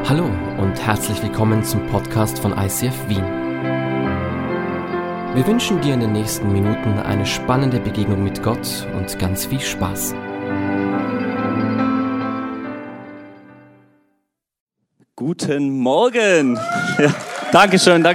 Hallo und herzlich willkommen zum Podcast von ICF Wien. Wir wünschen dir in den nächsten Minuten eine spannende Begegnung mit Gott und ganz viel Spaß. Guten Morgen. Ja, Dankeschön.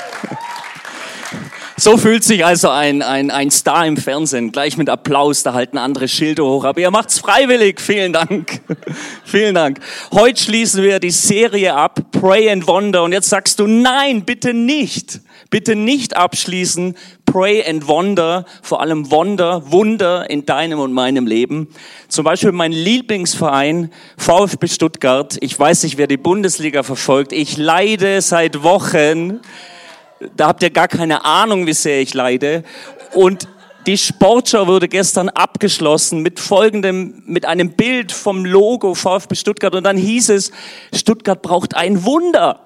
So fühlt sich also ein Star im Fernsehen. Gleich mit Applaus, da halten andere Schilder hoch. Aber ihr macht's freiwillig. Vielen Dank. Vielen Dank. Heute schließen wir die Serie ab, Pray and Wonder. Und jetzt sagst du, nein, bitte nicht. Bitte nicht abschließen. Pray and Wonder, vor allem Wunder in deinem und meinem Leben. Zum Beispiel mein Lieblingsverein, VfB Stuttgart. Ich weiß nicht, wer die Bundesliga verfolgt. Ich leide seit Wochen. Da habt ihr gar keine Ahnung, wie sehr ich leide. Und die Sportschau wurde gestern abgeschlossen mit einem Bild vom Logo VfB Stuttgart. Und dann hieß es, Stuttgart braucht ein Wunder.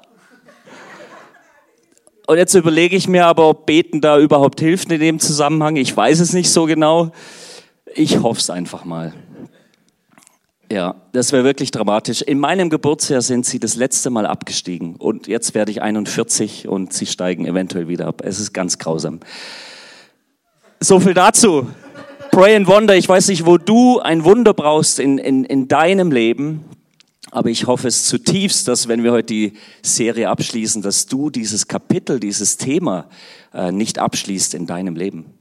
Und jetzt überlege ich mir aber, ob Beten da überhaupt hilft in dem Zusammenhang. Ich weiß es nicht so genau. Ich hoffe es einfach mal. Ja, das wäre wirklich dramatisch. In meinem Geburtsjahr sind sie das letzte Mal abgestiegen. Und jetzt werde ich 41 und sie steigen eventuell wieder ab. Es ist ganz grausam. So viel dazu. Pray and Wonder. Ich weiß nicht, wo du ein Wunder brauchst in deinem Leben. Aber ich hoffe es zutiefst, dass wenn wir heute die Serie abschließen, dass du dieses Kapitel, dieses Thema nicht abschließt in deinem Leben.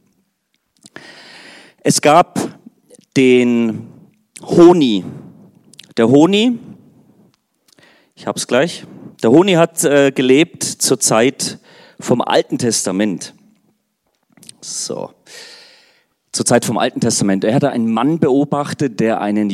Es gab den Honi. Der Honi, ich hab's gleich. Der Honi hat gelebt zur Zeit vom Alten Testament. Zur Zeit vom Alten Testament. Er hatte einen Mann beobachtet, der einen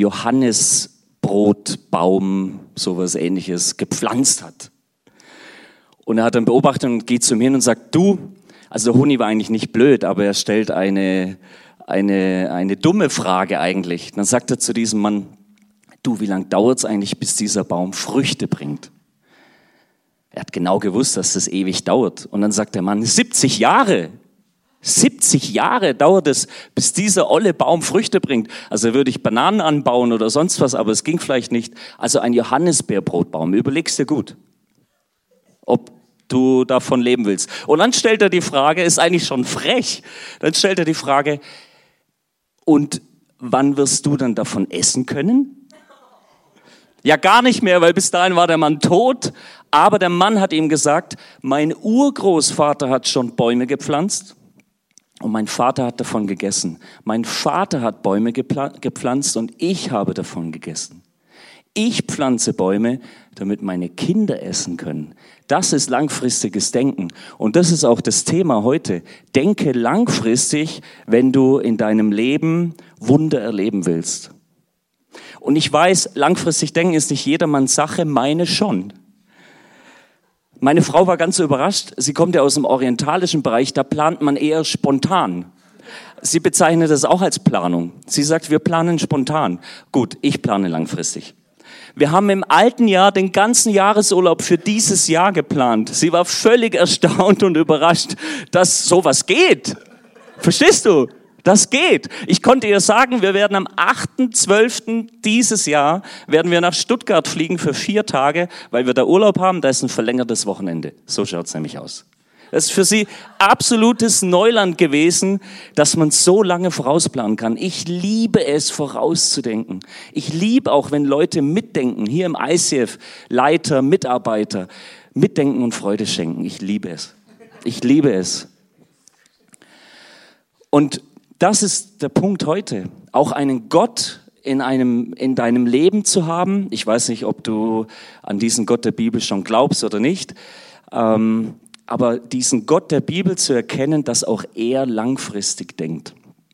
Johannisbrotbaum, sowas Ähnliches, gepflanzt hat. Und er hat dann beobachtet und geht zu ihm hin und sagt, also der Honi war eigentlich nicht blöd, aber er stellt eine dumme Frage eigentlich. Dann sagt er zu diesem Mann, wie lange dauert es eigentlich, bis dieser Baum Früchte bringt? Er hat genau gewusst, dass das ewig dauert. Und dann sagt der Mann, 70 Jahre. 70 Jahre dauert es, bis dieser olle Baum Früchte bringt. Also würde ich Bananen anbauen oder sonst was, aber es ging vielleicht nicht. Also ein Johannisbeerbrotbaum, überlegst dir gut, ob du davon leben willst. Und dann stellt er die Frage, ist eigentlich schon frech, dann stellt er die Frage, und wann wirst du dann davon essen können? Ja, gar nicht mehr, weil bis dahin war der Mann tot. Aber der Mann hat ihm gesagt, mein Urgroßvater hat schon Bäume gepflanzt und mein Vater hat davon gegessen. Mein Vater hat Bäume gepflanzt und ich habe davon gegessen. Ich pflanze Bäume, damit meine Kinder essen können. Das ist langfristiges Denken. Und das ist auch das Thema heute. Denke langfristig, wenn du in deinem Leben Wunder erleben willst. Und ich weiß, langfristig denken ist nicht jedermanns Sache, meine schon. Meine Frau war ganz überrascht. Sie kommt ja aus dem orientalischen Bereich, da plant man eher spontan. Sie bezeichnet das auch als Planung. Sie sagt, wir planen spontan. Gut, ich plane langfristig. Wir haben im alten Jahr den ganzen Jahresurlaub für dieses Jahr geplant. Sie war völlig erstaunt und überrascht, dass sowas geht. Verstehst du? Das geht. Ich konnte ihr sagen, wir werden am 8.12. dieses Jahr werden wir nach Stuttgart fliegen für 4 Tage, weil wir da Urlaub haben. Da ist ein verlängertes Wochenende. So schaut's nämlich aus. Das ist für sie absolutes Neuland gewesen, dass man so lange vorausplanen kann. Ich liebe es, vorauszudenken. Ich liebe auch, wenn Leute mitdenken, hier im ICF, Leiter, Mitarbeiter, mitdenken und Freude schenken. Ich liebe es. Ich liebe es. Und das ist der Punkt heute. Auch einen Gott in deinem Leben zu haben. Ich weiß nicht, ob du an diesen Gott der Bibel schon glaubst oder nicht. Aber diesen Gott der Bibel zu erkennen, dass auch er langfristig denkt.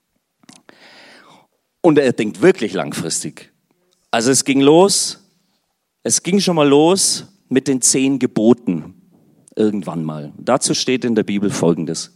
Und er denkt wirklich langfristig. Also es ging schon mal los mit den 10 Geboten. Irgendwann mal. Dazu steht in der Bibel Folgendes.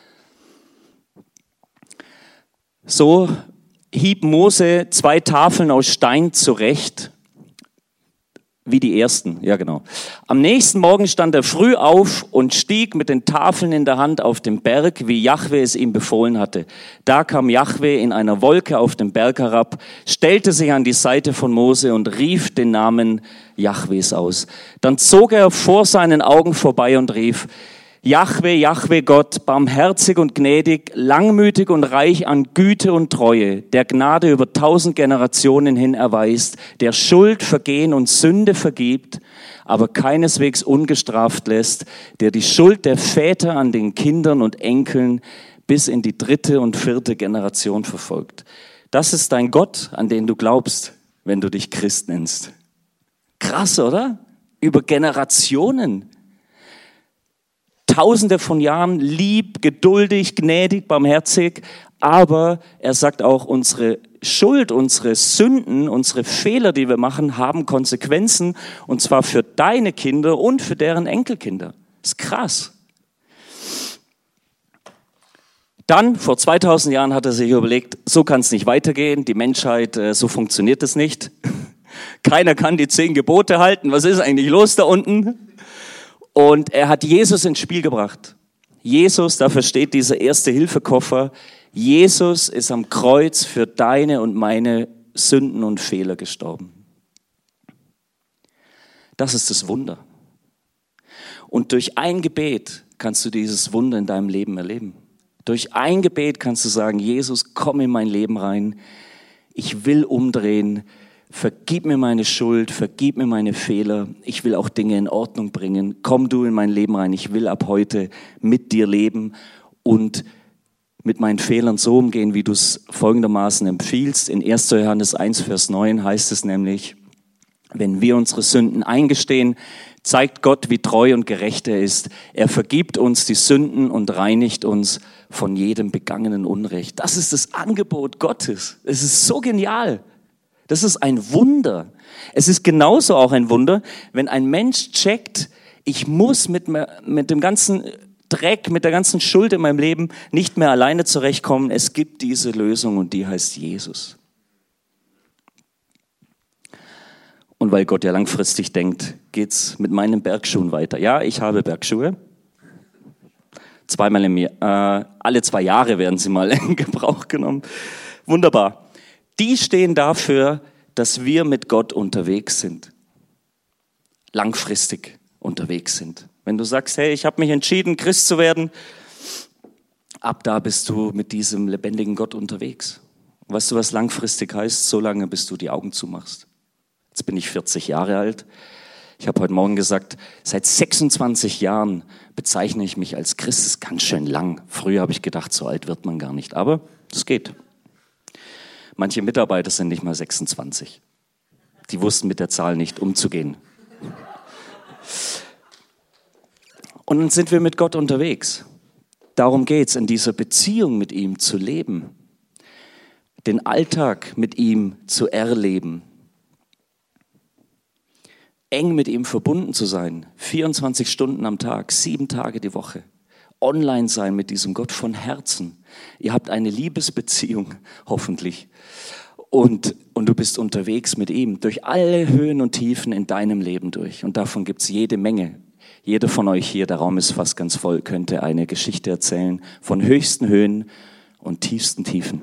So hieb Mose 2 Tafeln aus Stein zurecht. wie die ersten, ja genau. Am nächsten Morgen stand er früh auf und stieg mit den Tafeln in der Hand auf den Berg, wie Jahwe es ihm befohlen hatte. Da kam Jahwe in einer Wolke auf den Berg herab, stellte sich an die Seite von Mose und rief den Namen Jahwes aus. Dann zog er vor seinen Augen vorbei und rief: Jahwe, Jahwe Gott, barmherzig und gnädig, langmütig und reich an Güte und Treue, der Gnade über 1000 Generationen hin erweist, der Schuld, Vergehen und Sünde vergibt, aber keineswegs ungestraft lässt, der die Schuld der Väter an den Kindern und Enkeln bis in die 3. und 4. Generation verfolgt. Das ist dein Gott, an den du glaubst, wenn du dich Christ nennst. Krass, oder? Über Generationen. Tausende von Jahren, lieb, geduldig, gnädig, barmherzig, aber er sagt auch, unsere Schuld, unsere Sünden, unsere Fehler, die wir machen, haben Konsequenzen, und zwar für deine Kinder und für deren Enkelkinder. Das ist krass. Dann, vor 2000 Jahren, hat er sich überlegt, so kann es nicht weitergehen, die Menschheit, so funktioniert es nicht. Keiner kann die 10 Gebote halten, was ist eigentlich los da unten? Und er hat Jesus ins Spiel gebracht. Jesus, dafür steht dieser Erste-Hilfe-Koffer. Jesus ist am Kreuz für deine und meine Sünden und Fehler gestorben. Das ist das Wunder. Und durch ein Gebet kannst du dieses Wunder in deinem Leben erleben. Durch ein Gebet kannst du sagen: Jesus, komm in mein Leben rein. Ich will umdrehen. Vergib mir meine Schuld, vergib mir meine Fehler. Ich will auch Dinge in Ordnung bringen. Komm du in mein Leben rein. Ich will ab heute mit dir leben und mit meinen Fehlern so umgehen, wie du es folgendermaßen empfiehlst. In 1. Johannes 1, Vers 9 heißt es nämlich: Wenn wir unsere Sünden eingestehen, zeigt Gott, wie treu und gerecht er ist. Er vergibt uns die Sünden und reinigt uns von jedem begangenen Unrecht. Das ist das Angebot Gottes. Es ist so genial. Das ist ein Wunder. Es ist genauso auch ein Wunder, wenn ein Mensch checkt, ich muss mit dem ganzen Dreck, mit der ganzen Schuld in meinem Leben nicht mehr alleine zurechtkommen. Es gibt diese Lösung und die heißt Jesus. Und weil Gott ja langfristig denkt, geht's mit meinen Bergschuhen weiter. Ja, ich habe Bergschuhe. Zweimal im Jahr, alle 2 Jahre werden sie mal in Gebrauch genommen. Wunderbar. Die stehen dafür, dass wir mit Gott unterwegs sind. Langfristig unterwegs sind. Wenn du sagst, hey, ich habe mich entschieden, Christ zu werden, ab da bist du mit diesem lebendigen Gott unterwegs. Weißt du, was langfristig heißt? So lange, bis du die Augen zumachst. Jetzt bin ich 40 Jahre alt. Ich habe heute Morgen gesagt, seit 26 Jahren bezeichne ich mich als Christ. Das ist ganz schön lang. Früher habe ich gedacht, so alt wird man gar nicht. Aber es geht. Manche Mitarbeiter sind nicht mal 26. Die wussten mit der Zahl nicht umzugehen. Und dann sind wir mit Gott unterwegs. Darum geht's, in dieser Beziehung mit ihm zu leben. Den Alltag mit ihm zu erleben. Eng mit ihm verbunden zu sein. 24 Stunden am Tag, 7 Tage die Woche. Online sein mit diesem Gott von Herzen. Ihr habt eine Liebesbeziehung, hoffentlich. Und du bist unterwegs mit ihm, durch alle Höhen und Tiefen in deinem Leben durch. Und davon gibt's jede Menge. Jeder von euch hier, der Raum ist fast ganz voll, könnte eine Geschichte erzählen von höchsten Höhen und tiefsten Tiefen.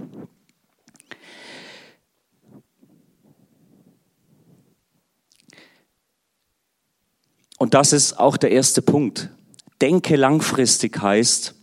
Und das ist auch der erste Punkt. Denke langfristig heißt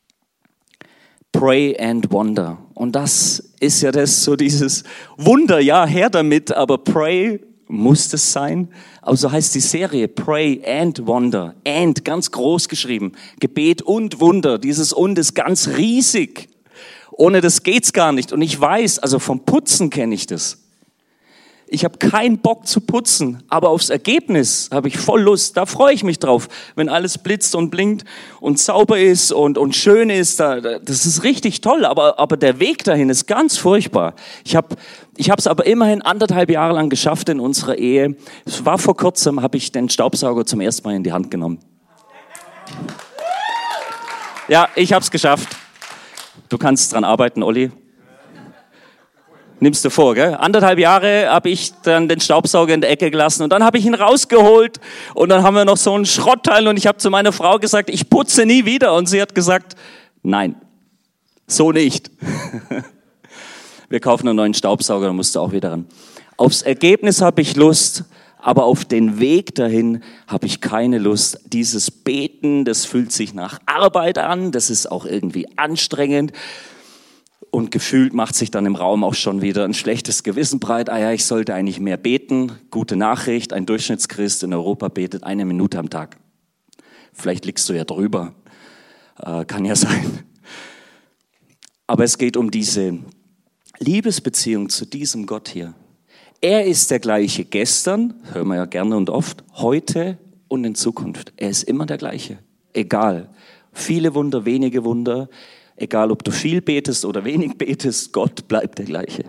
Pray and Wonder. Und das ist ja so dieses Wunder, ja, her damit, aber Pray muss das sein. Aber so heißt die Serie Pray and Wonder. And, ganz groß geschrieben. Gebet und Wunder. Dieses Und ist ganz riesig. Ohne das geht's gar nicht. Und ich weiß, also vom Putzen kenne ich das. Ich habe keinen Bock zu putzen, aber aufs Ergebnis habe ich voll Lust. Da freue ich mich drauf, wenn alles blitzt und blinkt und sauber ist und schön ist. Das ist richtig toll, aber der Weg dahin ist ganz furchtbar. Ich habe es aber immerhin 1,5 Jahre lang geschafft in unserer Ehe. Es war vor kurzem, habe ich den Staubsauger zum ersten Mal in die Hand genommen. Ja, ich habe es geschafft. Du kannst dran arbeiten, Olli. Nimmst du vor, gell? 1,5 Jahre habe ich dann den Staubsauger in der Ecke gelassen und dann habe ich ihn rausgeholt und dann haben wir noch so einen Schrottteil und ich habe zu meiner Frau gesagt, ich putze nie wieder und sie hat gesagt, nein, so nicht. Wir kaufen einen neuen Staubsauger, dann musst du auch wieder ran. Aufs Ergebnis habe ich Lust, aber auf den Weg dahin habe ich keine Lust. Dieses Beten, das fühlt sich nach Arbeit an, das ist auch irgendwie anstrengend. Und gefühlt macht sich dann im Raum auch schon wieder ein schlechtes Gewissen breit. Ah ja, ich sollte eigentlich mehr beten. Gute Nachricht, ein Durchschnittschrist in Europa betet 1 Minute am Tag. Vielleicht liegst du ja drüber. Kann ja sein. Aber es geht um diese Liebesbeziehung zu diesem Gott hier. Er ist der gleiche gestern, hören wir ja gerne und oft, heute und in Zukunft. Er ist immer der gleiche, egal. Viele Wunder, wenige Wunder, egal ob du viel betest oder wenig betest, Gott bleibt der gleiche.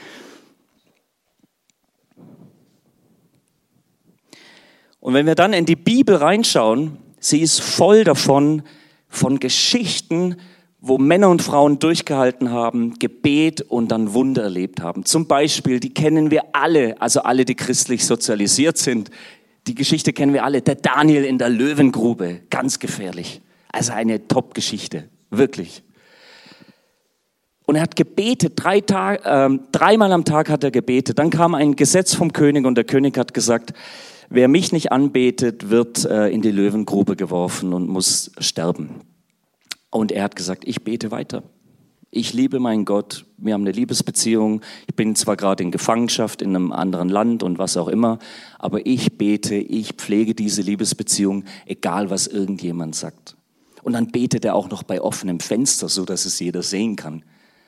Und wenn wir dann in die Bibel reinschauen, sie ist voll davon, von Geschichten, wo Männer und Frauen durchgehalten haben, Gebet und dann Wunder erlebt haben. Zum Beispiel, die kennen wir alle, also alle, die christlich sozialisiert sind. Die Geschichte kennen wir alle. Der Daniel in der Löwengrube, ganz gefährlich. Also eine Top-Geschichte, wirklich. Und er hat gebetet, 3-mal am Tag hat er gebetet. Dann kam ein Gesetz vom König und der König hat gesagt, wer mich nicht anbetet, wird in die Löwengrube geworfen und muss sterben. Und er hat gesagt, ich bete weiter. Ich liebe meinen Gott, wir haben eine Liebesbeziehung. Ich bin zwar gerade in Gefangenschaft in einem anderen Land und was auch immer, aber ich bete, ich pflege diese Liebesbeziehung, egal was irgendjemand sagt. Und dann betet er auch noch bei offenem Fenster, so dass es jeder sehen kann.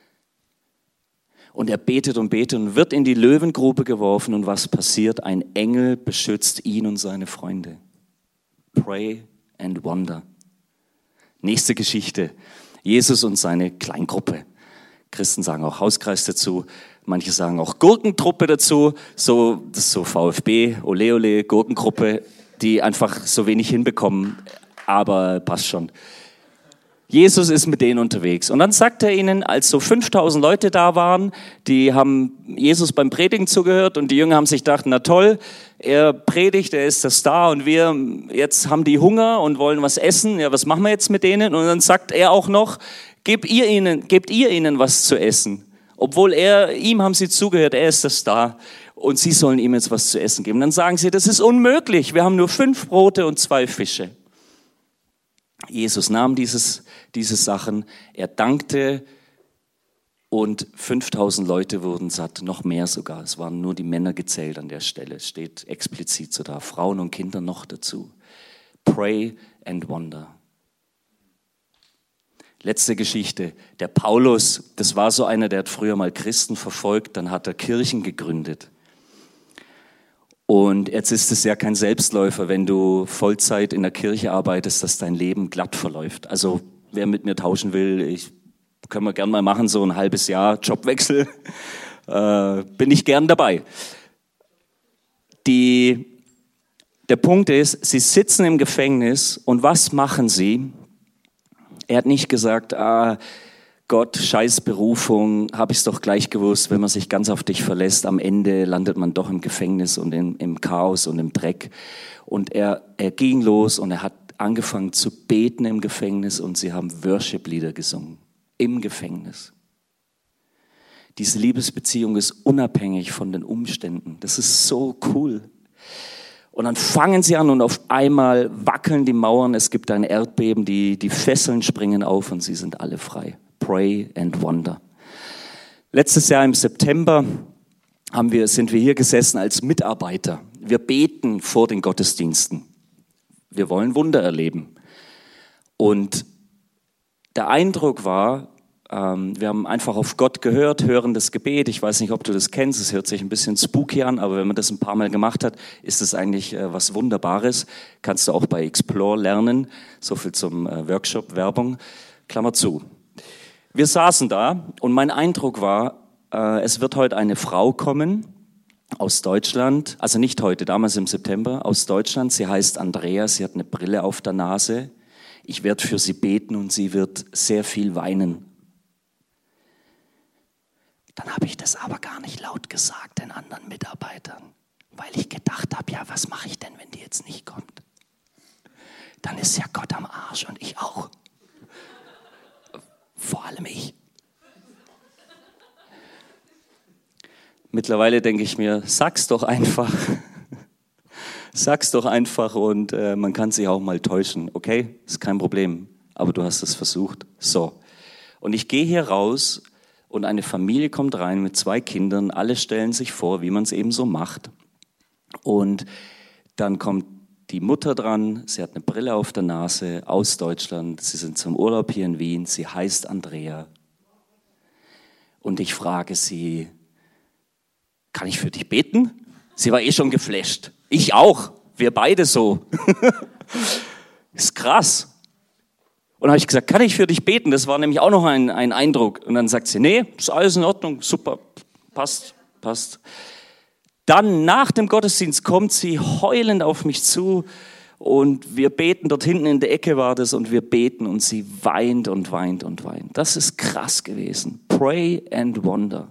Und er betet und wird in die Löwengrube geworfen und was passiert? Ein Engel beschützt ihn und seine Freunde. Pray and wonder. Nächste Geschichte. Jesus und seine Kleingruppe. Christen sagen auch Hauskreis dazu. Manche sagen auch Gurkentruppe dazu. Das ist so VfB, Ole Ole, Gurkengruppe, die einfach so wenig hinbekommen. Aber passt schon. Jesus ist mit denen unterwegs. Und dann sagt er ihnen, als so 5000 Leute da waren, die haben Jesus beim Predigen zugehört und die Jünger haben sich gedacht, na toll, er predigt, er ist der Star und wir jetzt haben die Hunger und wollen was essen. Ja, was machen wir jetzt mit denen? Und dann sagt er auch noch, gebt ihr ihnen was zu essen. Obwohl ihm haben sie zugehört, er ist der Star und sie sollen ihm jetzt was zu essen geben. Dann sagen sie, das ist unmöglich, wir haben nur 5 Brote und 2 Fische. Jesus nahm diese Sachen, er dankte und 5000 Leute wurden satt, noch mehr sogar. Es waren nur die Männer gezählt an der Stelle, es steht explizit so da, Frauen und Kinder noch dazu. Pray and wonder. Letzte Geschichte, der Paulus, das war so einer, der hat früher mal Christen verfolgt, dann hat er Kirchen gegründet. Und jetzt ist es ja kein Selbstläufer, wenn du Vollzeit in der Kirche arbeitest, dass dein Leben glatt verläuft. Also wer mit mir tauschen will, können wir gern mal machen, so ein halbes Jahr Jobwechsel, bin ich gern dabei. Der Punkt ist, sie sitzen im Gefängnis und was machen sie? Er hat nicht gesagt, Gott, scheiß Berufung, habe ich es doch gleich gewusst, wenn man sich ganz auf dich verlässt, am Ende landet man doch im Gefängnis und im Chaos und im Dreck. Und er ging los und er hat angefangen zu beten im Gefängnis und sie haben Worship-Lieder gesungen, im Gefängnis. Diese Liebesbeziehung ist unabhängig von den Umständen. Das ist so cool. Und dann fangen sie an und auf einmal wackeln die Mauern, es gibt ein Erdbeben, die Fesseln springen auf und sie sind alle frei. Pray and wonder. Letztes Jahr im September sind wir hier gesessen als Mitarbeiter. Wir beten vor den Gottesdiensten. Wir wollen Wunder erleben. Und der Eindruck war, wir haben einfach auf Gott gehört, hörendes Gebet. Ich weiß nicht, ob du das kennst, es hört sich ein bisschen spooky an, aber wenn man das ein paar Mal gemacht hat, ist es eigentlich was Wunderbares. Kannst du auch bei Explore lernen. So viel zum Workshop, Werbung, Klammer zu. Wir saßen da und mein Eindruck war, es wird heute eine Frau kommen aus Deutschland, also nicht heute, damals im September, aus Deutschland. Sie heißt Andrea, sie hat eine Brille auf der Nase. Ich werde für sie beten und sie wird sehr viel weinen. Dann habe ich das aber gar nicht laut gesagt den anderen Mitarbeitern, weil ich gedacht habe, ja, was mache ich denn, wenn die jetzt nicht kommt? Dann ist ja Gott am Arsch und ich auch. Vor allem ich. Mittlerweile denke ich mir, sag's doch einfach. Sag's doch einfach und man kann sich auch mal täuschen, okay? Ist kein Problem, aber du hast es versucht. So, und ich gehe hier raus und eine Familie kommt rein mit 2 Kindern, alle stellen sich vor, wie man es eben so macht. Und dann kommt die Mutter dran, sie hat eine Brille auf der Nase, aus Deutschland, sie sind zum Urlaub hier in Wien, sie heißt Andrea. Und ich frage sie, kann ich für dich beten? Sie war schon geflasht. Ich auch, wir beide so. Ist krass. Und dann habe ich gesagt, kann ich für dich beten? Das war nämlich auch noch ein Eindruck. Und dann sagt sie, nee, ist alles in Ordnung, super, passt. Dann nach dem Gottesdienst kommt sie heulend auf mich zu und wir beten, dort hinten in der Ecke war das, und wir beten und sie weint und weint und weint. Das ist krass gewesen. Pray and wonder.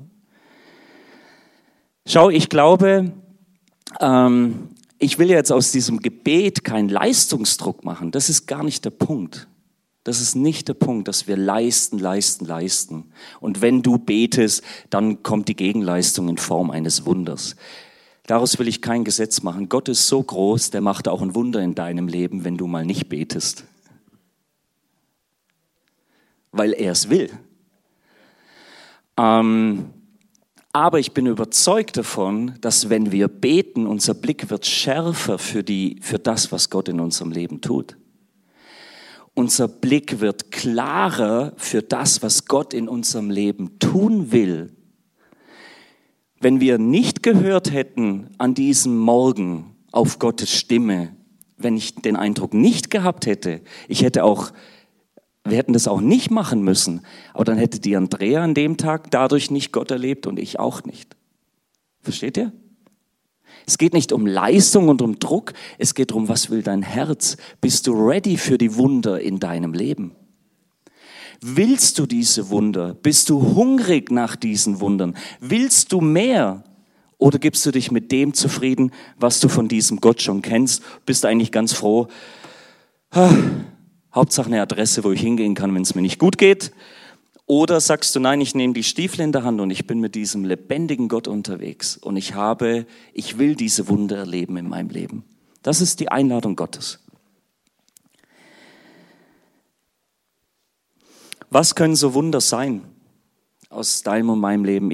Schau, ich glaube, ich will jetzt aus diesem Gebet keinen Leistungsdruck machen. Das ist gar nicht der Punkt. Das ist nicht der Punkt, dass wir leisten. Und wenn du betest, dann kommt die Gegenleistung in Form eines Wunders. Daraus will ich kein Gesetz machen. Gott ist so groß, der macht auch ein Wunder in deinem Leben, wenn du mal nicht betest. Weil er es will. Aber ich bin überzeugt davon, dass wenn wir beten, unser Blick wird schärfer für das, was Gott in unserem Leben tut. Unser Blick wird klarer für das, was Gott in unserem Leben tun will. Wenn wir nicht gehört hätten an diesem Morgen auf Gottes Stimme, wenn ich den Eindruck nicht gehabt hätte, wir hätten das auch nicht machen müssen, aber dann hätte die Andrea an dem Tag dadurch nicht Gott erlebt und ich auch nicht. Versteht ihr? Es geht nicht um Leistung und um Druck, es geht darum, was will dein Herz? Bist du ready für die Wunder in deinem Leben? Willst du diese Wunder? Bist du hungrig nach diesen Wundern? Willst du mehr? Oder gibst du dich mit dem zufrieden, was du von diesem Gott schon kennst? Bist eigentlich ganz froh? Hauptsache eine Adresse, wo ich hingehen kann, wenn es mir nicht gut geht. Oder sagst du, nein, ich nehme die Stiefel in der Hand und ich bin mit diesem lebendigen Gott unterwegs. Und ich will diese Wunder erleben in meinem Leben. Das ist die Einladung Gottes. Was können so Wunder sein aus deinem und meinem Leben?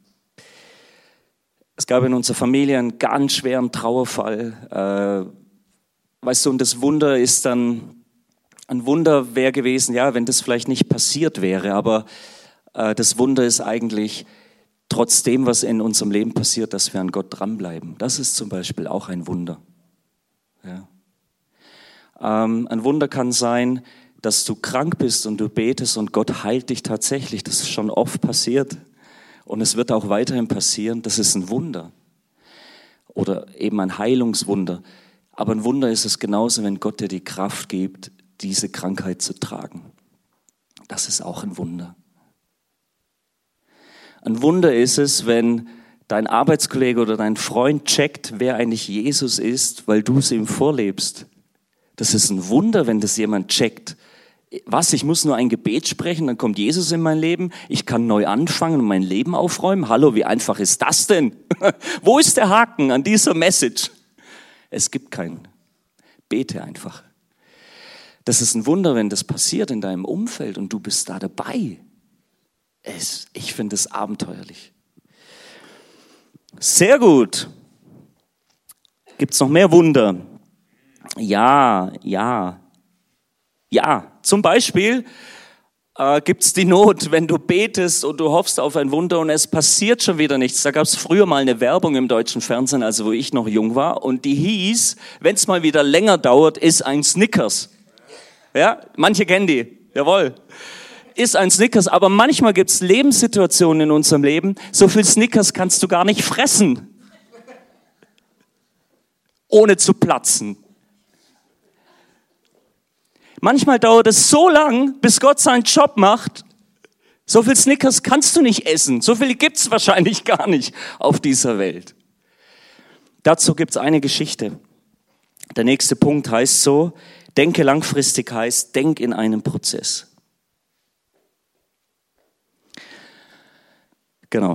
Es gab in unserer Familie einen ganz schweren Trauerfall. Weißt du, und das Wunder ist dann, ein Wunder wäre gewesen, ja, wenn das vielleicht nicht passiert wäre, aber das Wunder ist eigentlich, trotzdem, was in unserem Leben passiert, dass wir an Gott dranbleiben. Das ist zum Beispiel auch ein Wunder. Ja. Ein Wunder kann sein, dass du krank bist und du betest und Gott heilt dich tatsächlich. Das ist schon oft passiert und es wird auch weiterhin passieren. Das ist ein Wunder oder eben ein Heilungswunder. Aber ein Wunder ist es genauso, wenn Gott dir die Kraft gibt, diese Krankheit zu tragen. Das ist auch ein Wunder. Ein Wunder ist es, wenn dein Arbeitskollege oder dein Freund checkt, wer eigentlich Jesus ist, weil du es ihm vorlebst. Das ist ein Wunder, wenn das jemand checkt. Was, ich muss nur ein Gebet sprechen, dann kommt Jesus in mein Leben, ich kann neu anfangen und mein Leben aufräumen. Hallo, wie einfach ist das denn? Wo ist der Haken an dieser Message? Es gibt keinen. Bete einfach. Das ist ein Wunder, wenn das passiert in deinem Umfeld und du bist da dabei. Ich finde es abenteuerlich. Sehr gut. Gibt es noch mehr Wunder? Ja. Zum Beispiel gibt es die Not, wenn du betest und du hoffst auf ein Wunder und es passiert schon wieder nichts. Da gab es früher mal eine Werbung im deutschen Fernsehen, also wo ich noch jung war, und die hieß, wenn es mal wieder länger dauert, ist ein Snickers. Ja, manche kennen die, jawohl. Ist ein Snickers, aber manchmal gibt es Lebenssituationen in unserem Leben, so viel Snickers kannst du gar nicht fressen, ohne zu platzen. Manchmal dauert es so lang, bis Gott seinen Job macht, So viel Snickers kannst du nicht essen. So viel gibt's wahrscheinlich gar nicht auf dieser Welt. Dazu gibt's eine Geschichte. Der nächste Punkt heißt so, denke langfristig heißt, denk in einem Prozess. Genau.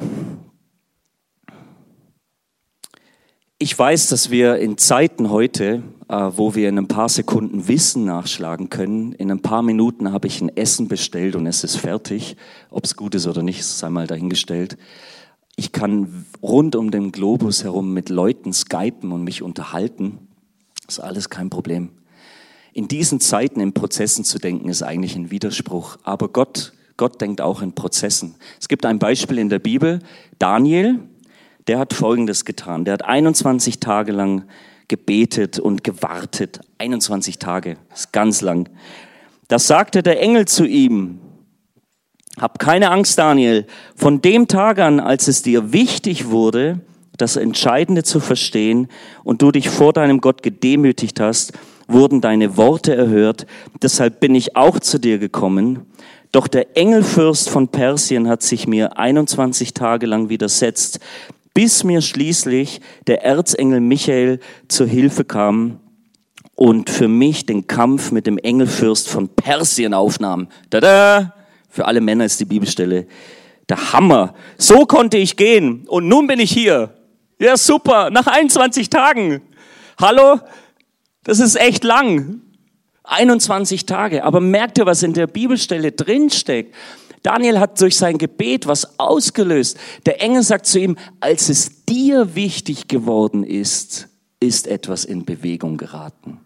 Ich weiß, dass wir in Zeiten heute, wo wir in ein paar Sekunden Wissen nachschlagen können, in ein paar Minuten habe ich ein Essen bestellt und es ist fertig. Ob es gut ist oder nicht, sei mal dahingestellt. Ich kann rund um den Globus herum mit Leuten skypen und mich unterhalten. Das ist alles kein Problem. In diesen Zeiten in Prozessen zu denken, ist eigentlich ein Widerspruch. Aber Gott denkt auch in Prozessen. Es gibt ein Beispiel in der Bibel. Daniel, der hat Folgendes getan. Der hat 21 Tage lang gebetet und gewartet. 21 Tage, das ist ganz lang. Da sagte der Engel zu ihm, hab keine Angst, Daniel. Von dem Tag an, als es dir wichtig wurde, das Entscheidende zu verstehen und du dich vor deinem Gott gedemütigt hast, wurden deine Worte erhört. Deshalb bin ich auch zu dir gekommen. Doch der Engelfürst von Persien hat sich mir 21 Tage lang widersetzt, bis mir schließlich der Erzengel Michael zur Hilfe kam und für mich den Kampf mit dem Engelfürst von Persien aufnahm. Tada! Für alle Männer ist die Bibelstelle der Hammer. So konnte ich gehen und nun bin ich hier. Ja, super, nach 21 Tagen. Hallo? Das ist echt lang. 21 Tage. Aber merkt ihr, was in der Bibelstelle drinsteckt? Daniel hat durch sein Gebet was ausgelöst. Der Engel sagt zu ihm, als es dir wichtig geworden ist, ist etwas in Bewegung geraten.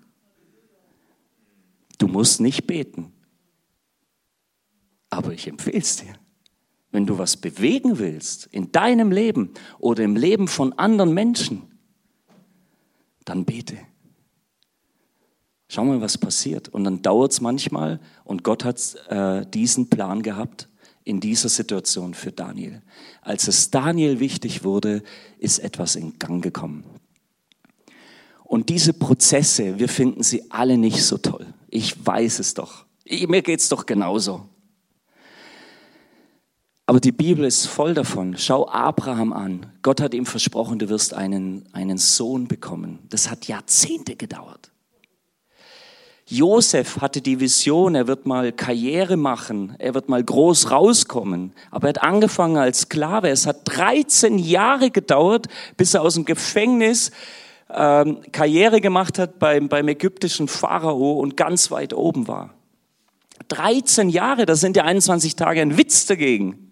Du musst nicht beten. Aber ich empfehle es dir. Wenn du was bewegen willst in deinem Leben oder im Leben von anderen Menschen, dann bete. Schau mal, was passiert. Und dann dauert es manchmal und Gott hat diesen Plan gehabt in dieser Situation für Daniel. Als es Daniel wichtig wurde, ist etwas in Gang gekommen. Und diese Prozesse, wir finden sie alle nicht so toll. Ich weiß es doch. Mir geht's doch genauso. Aber die Bibel ist voll davon. Schau Abraham an. Gott hat ihm versprochen, du wirst einen Sohn bekommen. Das hat Jahrzehnte gedauert. Josef hatte die Vision, er wird mal Karriere machen, er wird mal groß rauskommen. Aber er hat angefangen als Sklave. Es hat 13 Jahre gedauert, bis er aus dem Gefängnis Karriere gemacht hat beim ägyptischen Pharao und ganz weit oben war. 13 Jahre, das sind ja 21 Tage ein Witz dagegen.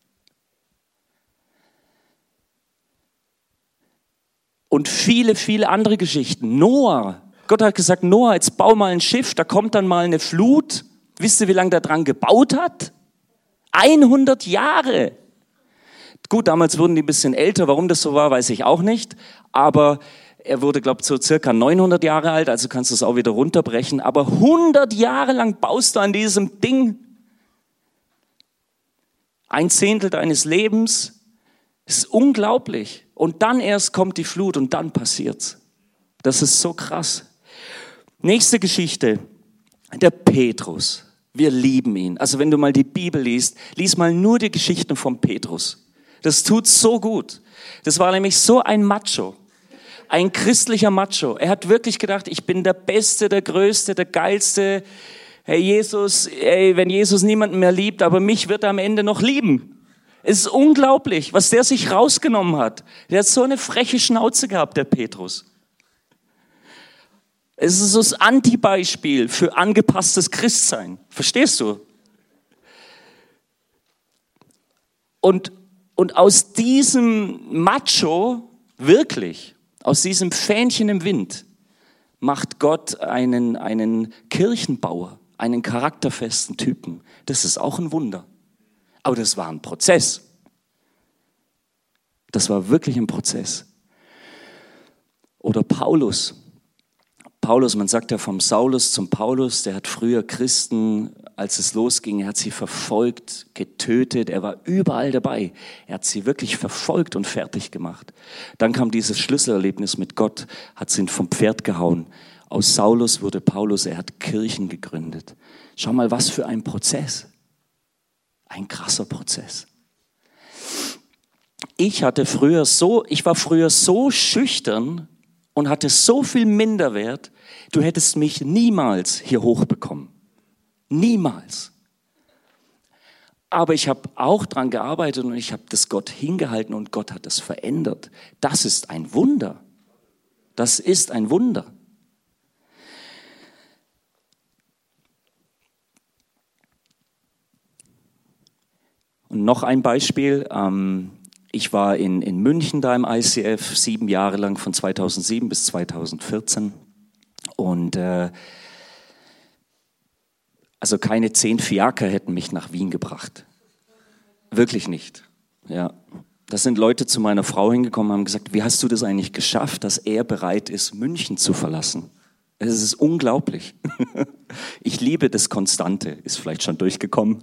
Und viele, viele andere Geschichten. Noah, Gott hat gesagt, Noah, jetzt bau mal ein Schiff, da kommt dann mal eine Flut. Wisst ihr, wie lange der dran gebaut hat? 100 Jahre. Gut, damals wurden die ein bisschen älter, warum das so war, weiß ich auch nicht. Aber er wurde, glaube ich, so circa 900 Jahre alt, also kannst du es auch wieder runterbrechen. Aber 100 Jahre lang baust du an diesem Ding. 1/10 deines Lebens. Das ist unglaublich. Und dann erst kommt die Flut und dann passiert's. Das ist so krass. Nächste Geschichte. Der Petrus. Wir lieben ihn. Also wenn du mal die Bibel liest, lies mal nur die Geschichten von Petrus. Das tut so gut. Das war nämlich so ein Macho. Ein christlicher Macho. Er hat wirklich gedacht, ich bin der Beste, der Größte, der Geilste. Hey Jesus, wenn Jesus niemanden mehr liebt, aber mich wird er am Ende noch lieben. Es ist unglaublich, was der sich rausgenommen hat. Der hat so eine freche Schnauze gehabt, der Petrus. Es ist so das Antibeispiel für angepasstes Christsein. Verstehst du? Und aus diesem Macho, wirklich, aus diesem Fähnchen im Wind, macht Gott einen Kirchenbauer, einen charakterfesten Typen. Das ist auch ein Wunder. Aber das war ein Prozess. Das war wirklich ein Prozess. Oder Paulus. Paulus, man sagt ja vom Saulus zum Paulus, der hat früher Christen, als es losging, er hat sie verfolgt, getötet, er war überall dabei. Er hat sie wirklich verfolgt und fertig gemacht. Dann kam dieses Schlüsselerlebnis mit Gott, hat sie ihn vom Pferd gehauen. Aus Saulus wurde Paulus, er hat Kirchen gegründet. Schau mal, was für ein Prozess. Ein krasser Prozess. Ich war früher so schüchtern und hatte so viel Minderwert, du hättest mich niemals hier hochbekommen. Niemals. Aber ich habe auch dran gearbeitet und ich habe das Gott hingehalten und Gott hat es verändert. Das ist ein Wunder. Das ist ein Wunder. Und noch ein Beispiel. Ich war in München da im ICF 7 Jahre lang, von 2007 bis 2014. Und also keine 10 Fiaker hätten mich nach Wien gebracht. Wirklich nicht. Ja. Da sind Leute zu meiner Frau hingekommen und haben gesagt, wie hast du das eigentlich geschafft, dass er bereit ist, München zu verlassen? Es ist unglaublich. Ich liebe das Konstante, ist vielleicht schon durchgekommen.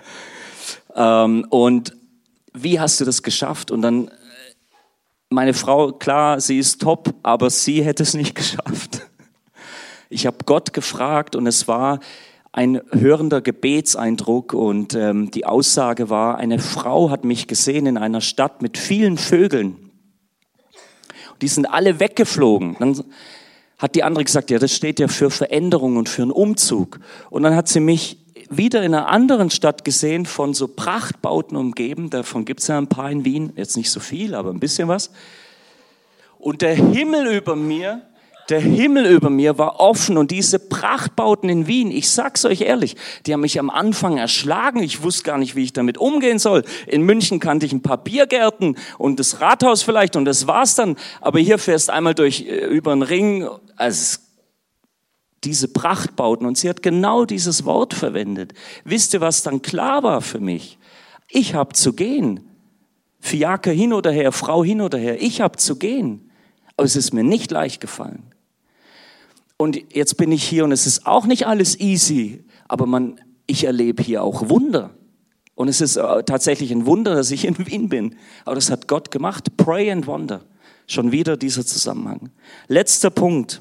Und wie hast du das geschafft? Und dann, meine Frau, klar, sie ist top, aber sie hätte es nicht geschafft. Ich habe Gott gefragt und es war ein hörender Gebetseindruck und die Aussage war, eine Frau hat mich gesehen in einer Stadt mit vielen Vögeln. Die sind alle weggeflogen. Dann hat die andere gesagt, ja, das steht ja für Veränderung und für einen Umzug. Und dann hat sie mich wieder in einer anderen Stadt gesehen, von so Prachtbauten umgeben. Davon gibt es ja ein paar in Wien, jetzt nicht so viel, aber ein bisschen was. Und der Himmel über mir war offen und diese Prachtbauten in Wien, ich sag's euch ehrlich, die haben mich am Anfang erschlagen. Ich wusste gar nicht, wie ich damit umgehen soll. In München kannte ich ein paar Biergärten und das Rathaus vielleicht und das war's dann. Aber hier fährst einmal über den Ring, also diese Prachtbauten, und sie hat genau dieses Wort verwendet. Wisst ihr, was dann klar war für mich? Ich habe zu gehen. Fiaker hin oder her, Frau hin oder her, ich habe zu gehen. Aber es ist mir nicht leicht gefallen. Und jetzt bin ich hier und es ist auch nicht alles easy, aber ich erlebe hier auch Wunder. Und es ist tatsächlich ein Wunder, dass ich in Wien bin. Aber das hat Gott gemacht. Pray and wonder. Schon wieder dieser Zusammenhang. Letzter Punkt.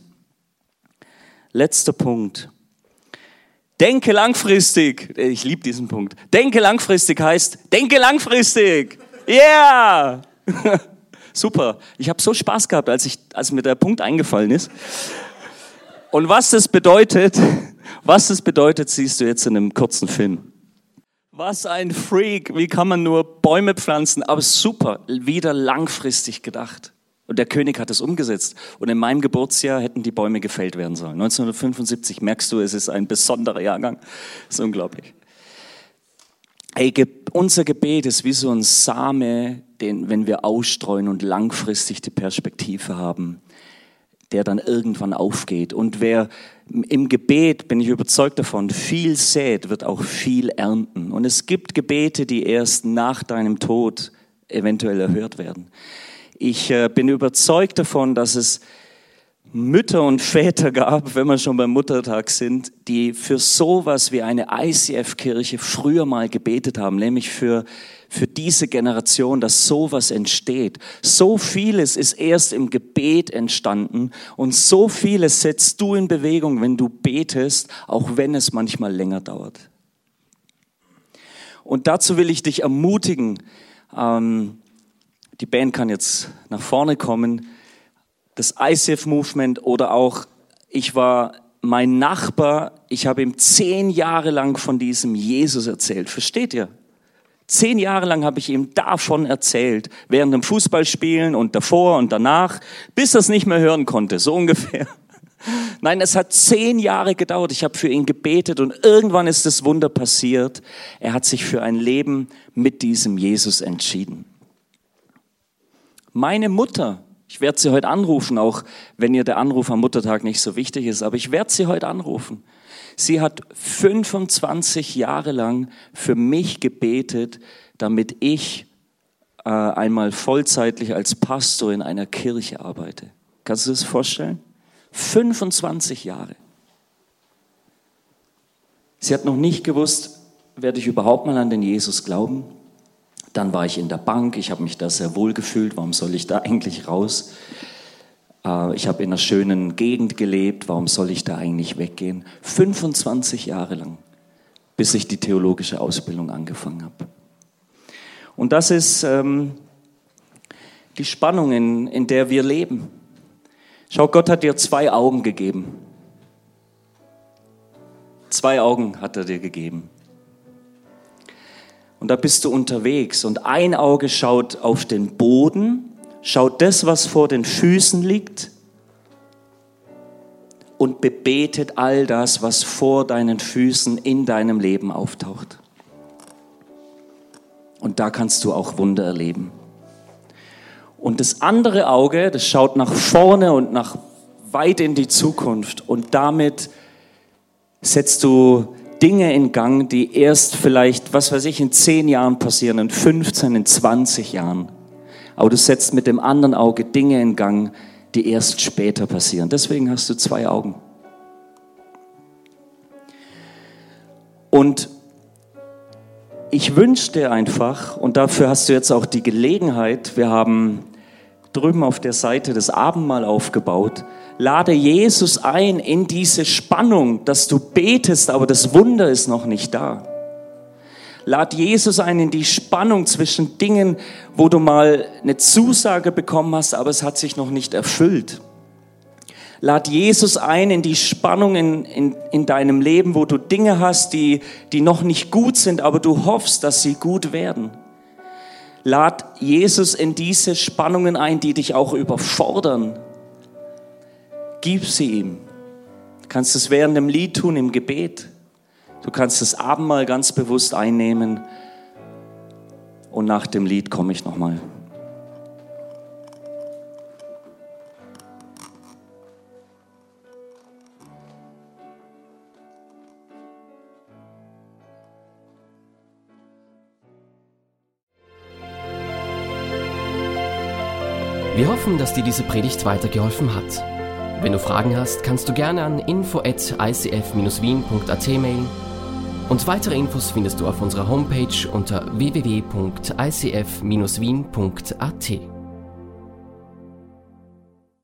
Denke langfristig. Ich liebe diesen Punkt. Denke langfristig heißt, denke langfristig. Yeah! Super. Ich habe so Spaß gehabt, als mir der Punkt eingefallen ist. Und was das bedeutet, siehst du jetzt in einem kurzen Film. Was ein Freak. Wie kann man nur Bäume pflanzen? Aber super. Wieder langfristig gedacht. Und der König hat es umgesetzt. Und in meinem Geburtsjahr hätten die Bäume gefällt werden sollen. 1975, merkst du, es ist ein besonderer Jahrgang. Das ist unglaublich. Hey, unser Gebet ist wie so ein Same, den, wenn wir ausstreuen und langfristig die Perspektive haben, der dann irgendwann aufgeht. Und wer im Gebet, bin ich überzeugt davon, viel sät, wird auch viel ernten. Und es gibt Gebete, die erst nach deinem Tod eventuell erhört werden. Ich bin überzeugt davon, dass es Mütter und Väter gab, wenn wir schon beim Muttertag sind, die für sowas wie eine ICF-Kirche früher mal gebetet haben, nämlich für diese Generation, dass sowas entsteht. So vieles ist erst im Gebet entstanden und so vieles setzt du in Bewegung, wenn du betest, auch wenn es manchmal länger dauert. Und dazu will ich dich ermutigen, die Band kann jetzt nach vorne kommen, das ICF-Movement oder auch, mein Nachbar, ich habe ihm 10 Jahre lang von diesem Jesus erzählt. Versteht ihr? 10 Jahre lang habe ich ihm davon erzählt, während dem Fußballspielen und davor und danach, bis er es nicht mehr hören konnte, so ungefähr. Nein, es hat 10 Jahre gedauert. Ich habe für ihn gebetet und irgendwann ist das Wunder passiert. Er hat sich für ein Leben mit diesem Jesus entschieden. Meine Mutter, ich werde sie heute anrufen, auch wenn ihr der Anruf am Muttertag nicht so wichtig ist, aber ich werde sie heute anrufen. Sie hat 25 Jahre lang für mich gebetet, damit ich einmal vollzeitlich als Pastor in einer Kirche arbeite. Kannst du dir das vorstellen? 25 Jahre. Sie hat noch nicht gewusst, werde ich überhaupt mal an den Jesus glauben? Dann war ich in der Bank, ich habe mich da sehr wohl gefühlt, warum soll ich da eigentlich raus? Ich habe in einer schönen Gegend gelebt, warum soll ich da eigentlich weggehen? 25 Jahre lang. bis ich die theologische Ausbildung angefangen habe. Und das ist die Spannung, in der wir leben. Schau, Gott hat dir 2 Augen gegeben. 2 Augen hat er dir gegeben. Und da bist du unterwegs und ein Auge schaut auf den Boden, schaut das, was vor den Füßen liegt und bebetet all das, was vor deinen Füßen in deinem Leben auftaucht. Und da kannst du auch Wunder erleben. Und das andere Auge, das schaut nach vorne und nach weit in die Zukunft und damit setzt du Dinge in Gang, die erst vielleicht, was weiß ich, in 10 Jahren passieren, in 15, in 20 Jahren. Aber du setzt mit dem anderen Auge Dinge in Gang, die erst später passieren. Deswegen hast du 2 Augen. Und ich wünsche dir einfach, und dafür hast du jetzt auch die Gelegenheit, wir haben drüben auf der Seite das Abendmahl aufgebaut, lade Jesus ein in diese Spannung, dass du betest, aber das Wunder ist noch nicht da. Lad Jesus ein in die Spannung zwischen Dingen, wo du mal eine Zusage bekommen hast, aber es hat sich noch nicht erfüllt. Lad Jesus ein in die Spannung in deinem Leben, wo du Dinge hast, die noch nicht gut sind, aber du hoffst, dass sie gut werden. Lad Jesus in diese Spannungen ein, die dich auch überfordern. Gib sie ihm. Du kannst es während dem Lied tun, im Gebet. Du kannst das Abendmahl ganz bewusst einnehmen. Und nach dem Lied komme ich nochmal. Wir hoffen, dass dir diese Predigt weitergeholfen hat. Wenn du Fragen hast, kannst du gerne an info@icf-wien.at mailen. Und weitere Infos findest du auf unserer Homepage unter www.icf-wien.at.